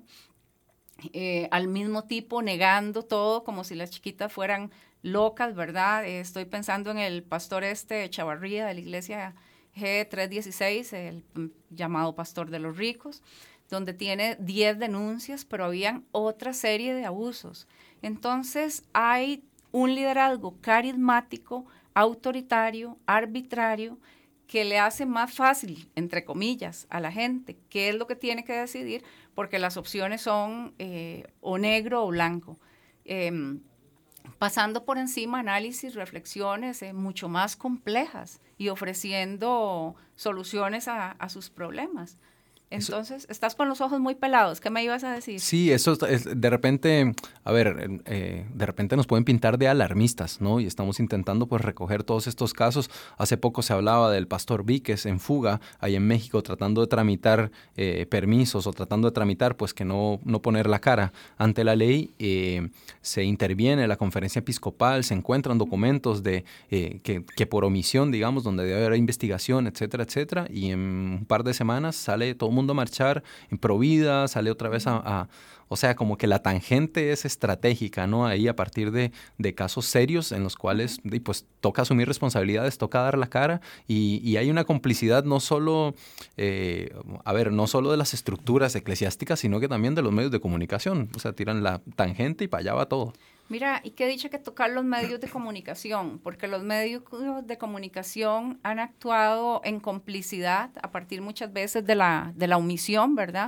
al mismo tipo negando todo como si las chiquitas fueran locas, ¿verdad? Estoy pensando en el pastor Chavarría de la iglesia G316, el llamado pastor de los ricos, donde tiene 10 denuncias, pero habían otra serie de abusos. Entonces hay un liderazgo carismático, autoritario, arbitrario, que le hace más fácil, entre comillas, a la gente qué es lo que tiene que decidir, porque las opciones son o negro o blanco. Pasando por encima análisis, reflexiones mucho más complejas y ofreciendo soluciones a sus problemas. Entonces, estás con los ojos muy pelados. ¿Qué me ibas a decir? Sí, eso es, de repente, de repente nos pueden pintar de alarmistas, ¿no? Y estamos intentando pues recoger todos estos casos. Hace poco se hablaba del pastor Víquez en fuga, ahí en México, tratando de tramitar permisos o tratando de tramitar, pues que no poner la cara ante la ley. Se interviene la conferencia episcopal, se encuentran documentos de que por omisión, digamos, donde debe haber investigación, etcétera, etcétera. Y en un par de semanas sale todo el mundo a marchar en Provida, sale otra vez o sea, como que la tangente es estratégica, ¿no? Ahí a partir de casos serios en los cuales pues toca asumir responsabilidades, toca dar la cara y hay una complicidad no solo, no solo de las estructuras eclesiásticas, sino que también de los medios de comunicación. O sea, tiran la tangente y para allá va todo. Mira, y qué dicha que tocar los medios de comunicación, porque los medios de comunicación han actuado en complicidad a partir muchas veces de la omisión, ¿verdad?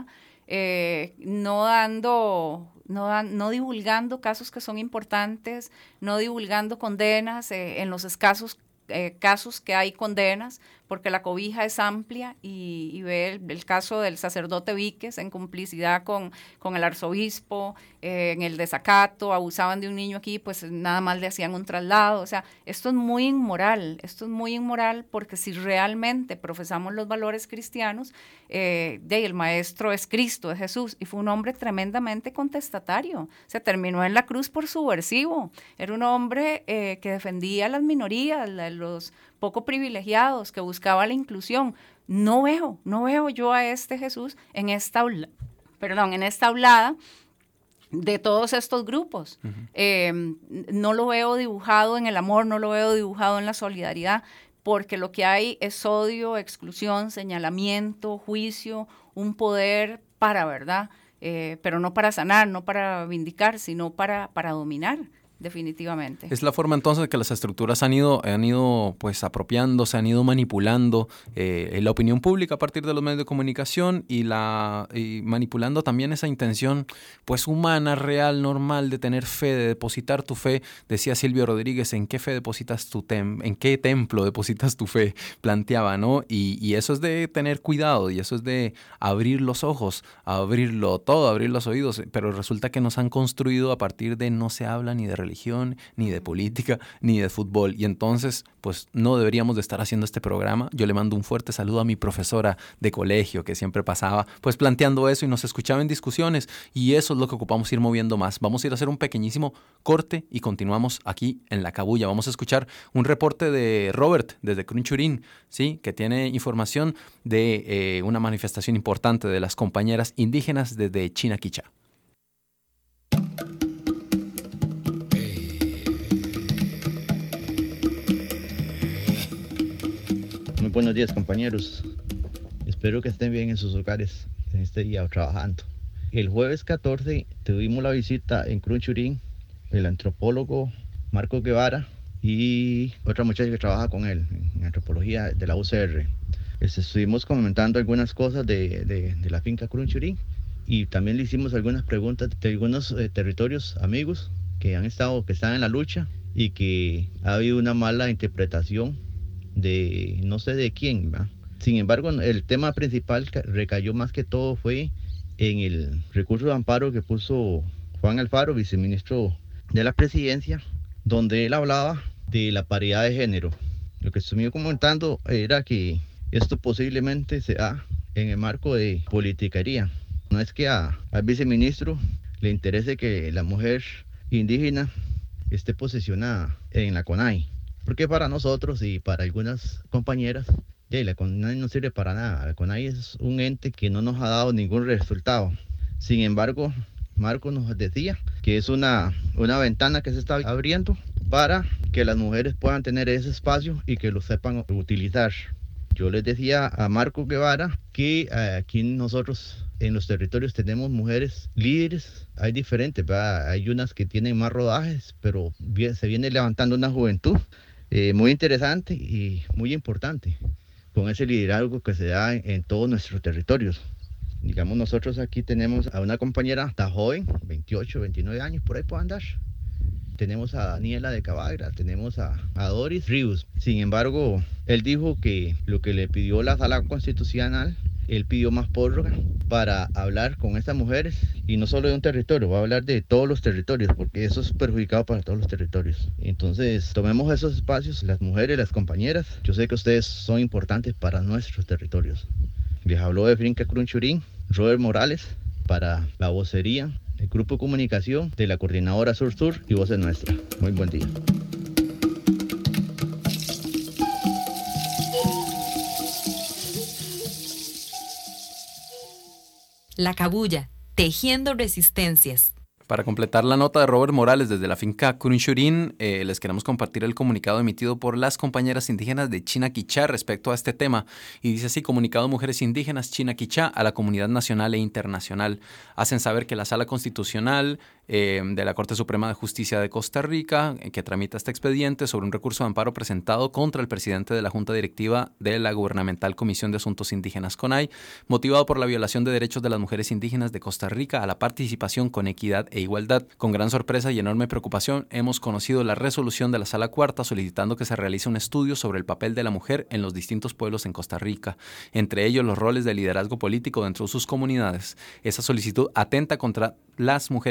No divulgando casos que son importantes, no divulgando condenas en los escasos casos que hay condenas, porque la cobija es amplia y ve el caso del sacerdote Víquez en complicidad con el arzobispo, en el desacato, abusaban de un niño aquí, pues nada más le hacían un traslado. O sea, esto es muy inmoral porque si realmente profesamos los valores cristianos, el maestro es Cristo, es Jesús, y fue un hombre tremendamente contestatario. Se terminó en la cruz por subversivo, era un hombre que defendía a las minorías, los poco privilegiados, que buscaba la inclusión. No veo yo a este Jesús en esta hablada de todos estos grupos. No lo veo dibujado en el amor, no lo veo dibujado en la solidaridad, porque lo que hay es odio, exclusión, señalamiento, juicio, un poder para, ¿verdad? Pero no para sanar, no para vindicar, sino para dominar. Definitivamente. Es la forma entonces de que las estructuras han ido pues apropiándose, han ido manipulando la opinión pública a partir de los medios de comunicación y manipulando también esa intención pues humana, real, normal de tener fe, de depositar tu fe. Decía Silvio Rodríguez, ¿en qué fe depositas en qué templo depositas tu fe? Planteaba, ¿no? Y eso es de tener cuidado y eso es de abrir los ojos, abrirlo todo, abrir los oídos, pero resulta que nos han construido a partir de no se habla ni de religión, ni de política, ni de fútbol. Y entonces, pues no deberíamos de estar haciendo este programa. Yo le mando un fuerte saludo a mi profesora de colegio que siempre pasaba pues planteando eso y nos escuchaba en discusiones, y eso es lo que ocupamos ir moviendo más. Vamos a ir a hacer un pequeñísimo corte y continuamos aquí en La Cabulla. Vamos a escuchar un reporte de Robert desde Crunchurín, ¿sí? Que tiene información de una manifestación importante de las compañeras indígenas desde Chinaquichá. Muy buenos días, compañeros. Espero que estén bien en sus hogares en este día trabajando. El jueves 14 tuvimos la visita en Crunchurín del antropólogo Marco Guevara y otra muchacha que trabaja con él en antropología de la UCR. Estuvimos comentando algunas cosas de la finca Crunchurín y también le hicimos algunas preguntas de algunos territorios amigos que están en la lucha y que ha habido una mala interpretación de no sé de quién, ¿verdad? Sin embargo, el tema principal que recayó más que todo fue en el recurso de amparo que puso Juan Alfaro, viceministro de la presidencia, donde él hablaba de la paridad de género. Lo que estuve comentando era que esto posiblemente se da en el marco de politiquería. No es que al viceministro le interese que la mujer indígena esté posicionada en la CONAI, porque para nosotros y para algunas compañeras, la CONAI no sirve para nada. La CONAI es un ente que no nos ha dado ningún resultado. Sin embargo, Marco nos decía que es una ventana que se está abriendo para que las mujeres puedan tener ese espacio y que lo sepan utilizar. Yo les decía a Marco Guevara que aquí nosotros en los territorios tenemos mujeres líderes. Hay diferentes, ¿verdad? Hay unas que tienen más rodajes, pero se viene levantando una juventud muy interesante y muy importante, con ese liderazgo que se da en todos nuestros territorios. Digamos, nosotros aquí tenemos a una compañera hasta joven, 28, 29 años, por ahí puede andar. Tenemos a Daniela de Cabagra, tenemos a Doris Ríos. Sin embargo, él dijo que lo que le pidió la Sala Constitucional, él pidió más prórroga para hablar con estas mujeres, y no solo de un territorio, va a hablar de todos los territorios, porque eso es perjudicado para todos los territorios. Entonces, tomemos esos espacios, las mujeres, las compañeras. Yo sé que ustedes son importantes para nuestros territorios. Les habló de Finca Crunchurín, Robert Morales, para la vocería, el grupo de comunicación de la Coordinadora Sur-Sur y Voces Nuestra. Muy buen día. La Cabulla, tejiendo resistencias. Para completar la nota de Robert Morales desde la finca Crunchurín, les queremos compartir el comunicado emitido por las compañeras indígenas de Chinaquichá respecto a este tema. Y dice así: comunicado Mujeres Indígenas Chinaquichá a la comunidad nacional e internacional. Hacen saber que la Sala Constitucional de la Corte Suprema de Justicia de Costa Rica, que tramita este expediente sobre un recurso de amparo presentado contra el presidente de la Junta Directiva de la Gubernamental Comisión de Asuntos Indígenas CONAI, motivado por la violación de derechos de las mujeres indígenas de Costa Rica a la participación con equidad e igualdad. Con gran sorpresa y enorme preocupación hemos conocido la resolución de la Sala Cuarta solicitando que se realice un estudio sobre el papel de la mujer en los distintos pueblos en Costa Rica, entre ellos los roles de liderazgo político dentro de sus comunidades. Esa solicitud atenta contra las mujeres indígenas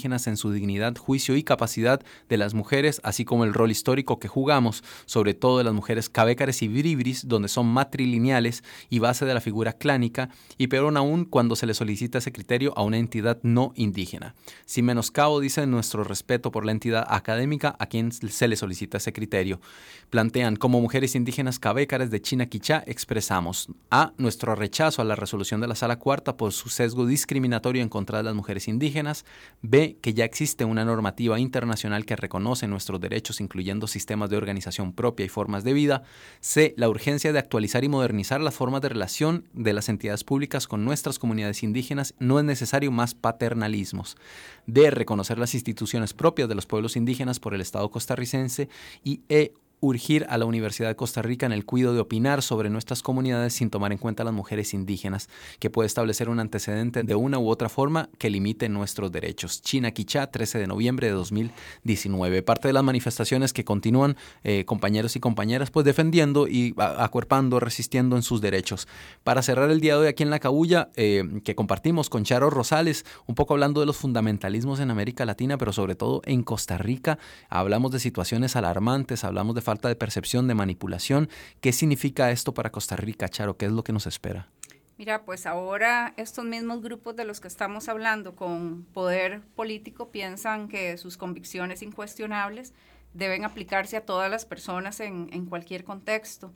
indígenas en su dignidad, juicio y capacidad de las mujeres, así como el rol histórico que jugamos, sobre todo de las mujeres cabécares y bribris, donde son matrilineales y base de la figura clánica, y peor aún cuando se le solicita ese criterio a una entidad no indígena. Sin menoscabo, dice nuestro respeto por la entidad académica a quien se le solicita ese criterio. Plantean, como mujeres indígenas cabécares de Chinaquichá, expresamos a nuestro rechazo a la resolución de la Sala Cuarta por su sesgo discriminatorio en contra de las mujeres indígenas. B, que ya existe una normativa internacional que reconoce nuestros derechos, incluyendo sistemas de organización propia y formas de vida. C, la urgencia de actualizar y modernizar las formas de relación de las entidades públicas con nuestras comunidades indígenas. No es necesario más paternalismos. D, reconocer las instituciones propias de los pueblos indígenas por el Estado costarricense. Y E, urgir a la Universidad de Costa Rica en el cuidado de opinar sobre nuestras comunidades sin tomar en cuenta a las mujeres indígenas, que puede establecer un antecedente de una u otra forma que limite nuestros derechos. Chinaquichá, 13 de noviembre de 2019. Parte de las manifestaciones que continúan compañeros y compañeras pues defendiendo y acuerpando, resistiendo en sus derechos. Para cerrar el día de hoy aquí en La Cabulla, que compartimos con Charo Rosales, un poco hablando de los fundamentalismos en América Latina, pero sobre todo en Costa Rica, hablamos de situaciones alarmantes, hablamos de falta de percepción, de manipulación. ¿Qué significa esto para Costa Rica, Charo? ¿Qué es lo que nos espera? Mira, pues ahora estos mismos grupos de los que estamos hablando con poder político piensan que sus convicciones incuestionables deben aplicarse a todas las personas en cualquier contexto.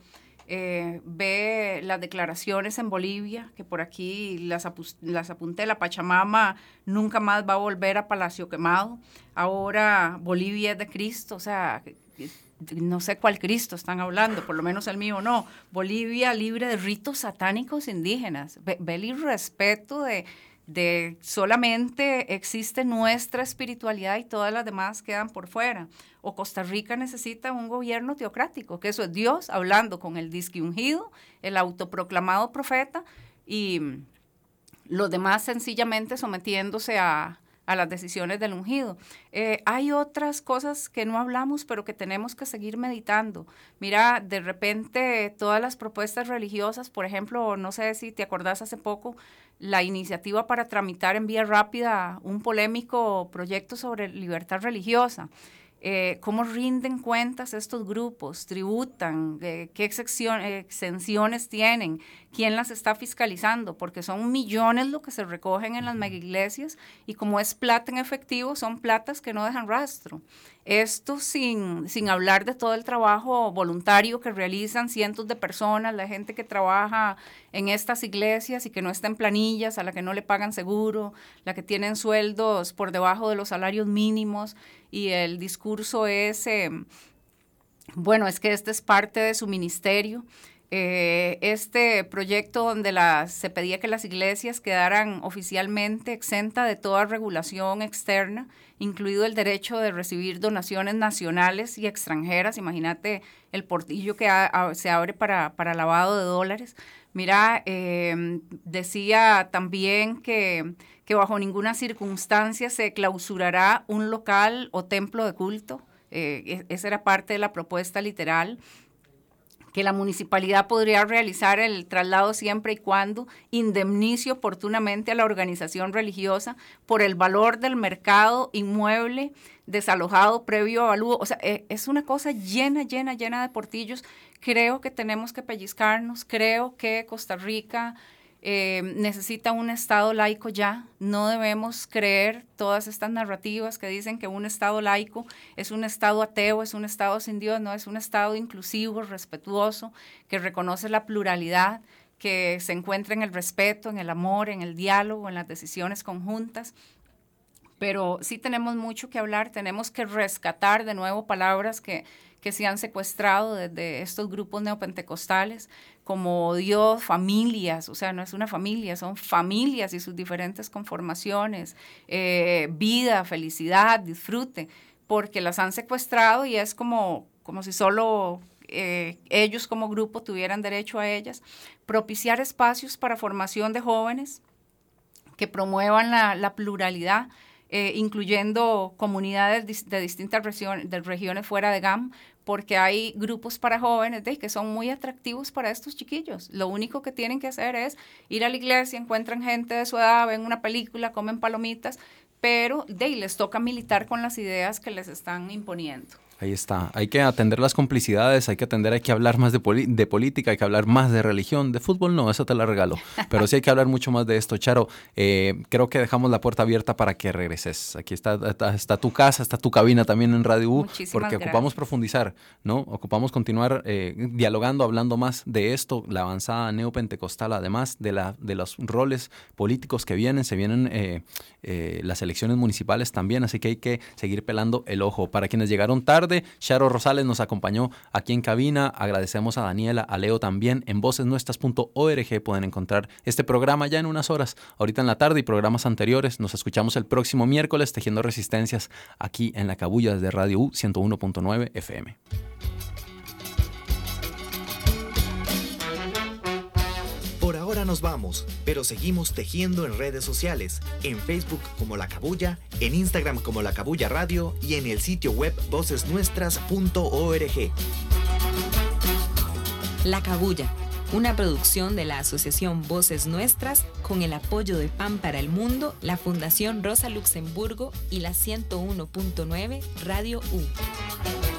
Ve las declaraciones en Bolivia, que por aquí las apunté, la Pachamama nunca más va a volver a Palacio Quemado. Ahora Bolivia es de Cristo, o sea, no sé cuál Cristo están hablando, por lo menos el mío no. Bolivia libre de ritos satánicos indígenas. Ve el irrespeto de solamente existe nuestra espiritualidad y todas las demás quedan por fuera. O Costa Rica necesita un gobierno teocrático, que eso es Dios hablando con el disque ungido, el autoproclamado profeta, y los demás sencillamente sometiéndose a las decisiones del ungido. Hay otras cosas que no hablamos, pero que tenemos que seguir meditando. Mira, de repente todas las propuestas religiosas, por ejemplo, no sé si te acordás hace poco, la iniciativa para tramitar en vía rápida un polémico proyecto sobre libertad religiosa. ¿Cómo rinden cuentas estos grupos? ¿Tributan? ¿Qué exenciones tienen? ¿Quién las está fiscalizando? Porque son millones lo que se recogen en las megaiglesias y como es plata en efectivo, son platas que no dejan rastro. Esto sin hablar de todo el trabajo voluntario que realizan cientos de personas, la gente que trabaja en estas iglesias y que no está en planillas, a la que no le pagan seguro, la que tienen sueldos por debajo de los salarios mínimos, y el discurso es, bueno, es que este es parte de su ministerio. Este proyecto donde se pedía que las iglesias quedaran oficialmente exentas de toda regulación externa, incluido el derecho de recibir donaciones nacionales y extranjeras. Imagínate el portillo que se abre para lavado de dólares. Mira, decía también que bajo ninguna circunstancia se clausurará un local o templo de culto. Esa era parte de la propuesta literal, que la municipalidad podría realizar el traslado siempre y cuando indemnice oportunamente a la organización religiosa por el valor del mercado inmueble desalojado previo avalúo. O sea, es una cosa llena de portillos. Creo que tenemos que pellizcarnos, creo que Costa Rica necesita un Estado laico ya. No debemos creer todas estas narrativas que dicen que un Estado laico es un Estado ateo, es un Estado sin Dios. No, es un Estado inclusivo, respetuoso, que reconoce la pluralidad, que se encuentra en el respeto, en el amor, en el diálogo, en las decisiones conjuntas. Pero sí tenemos mucho que hablar, tenemos que rescatar de nuevo palabras que se han secuestrado desde estos grupos neopentecostales, como Dios, familias, o sea, no es una familia, son familias y sus diferentes conformaciones, vida, felicidad, disfrute, porque las han secuestrado y es como si solo ellos como grupo tuvieran derecho a ellas. Propiciar espacios para formación de jóvenes que promuevan la pluralidad, incluyendo comunidades de distintas regiones fuera de GAM, porque hay grupos para jóvenes que son muy atractivos para estos chiquillos. Lo único que tienen que hacer es ir a la iglesia, encuentran gente de su edad, ven una película, comen palomitas, pero les toca militar con las ideas que les están imponiendo. Ahí está, hay que atender las complicidades, hay que hablar más de política, hay que hablar más de religión, de fútbol no, eso te la regalo, pero sí hay que hablar mucho más de esto. Charo, creo que dejamos la puerta abierta para que regreses. Aquí está tu casa, está tu cabina también en Radio U, porque ocupamos profundizar, ¿no? Ocupamos continuar dialogando, hablando más de esto, la avanzada neopentecostal, además de los roles políticos que vienen, se vienen las elecciones municipales también, así que hay que seguir pelando el ojo. Para quienes llegaron tarde, Charo Rosales nos acompañó aquí en cabina. Agradecemos a Daniela, a Leo también. En vocesnuestras.org pueden encontrar este programa ya en unas horas, ahorita en la tarde, y programas anteriores. Nos escuchamos el próximo miércoles tejiendo resistencias aquí en La Cabulla desde Radio U 101.9 FM. Por ahora nos vamos, pero seguimos tejiendo en redes sociales, en Facebook como La Cabulla, en Instagram como La Cabulla Radio y en el sitio web vocesnuestras.org. La Cabulla, una producción de la Asociación Voces Nuestras con el apoyo de Pan para el Mundo, la Fundación Rosa Luxemburgo y la 101.9 Radio U.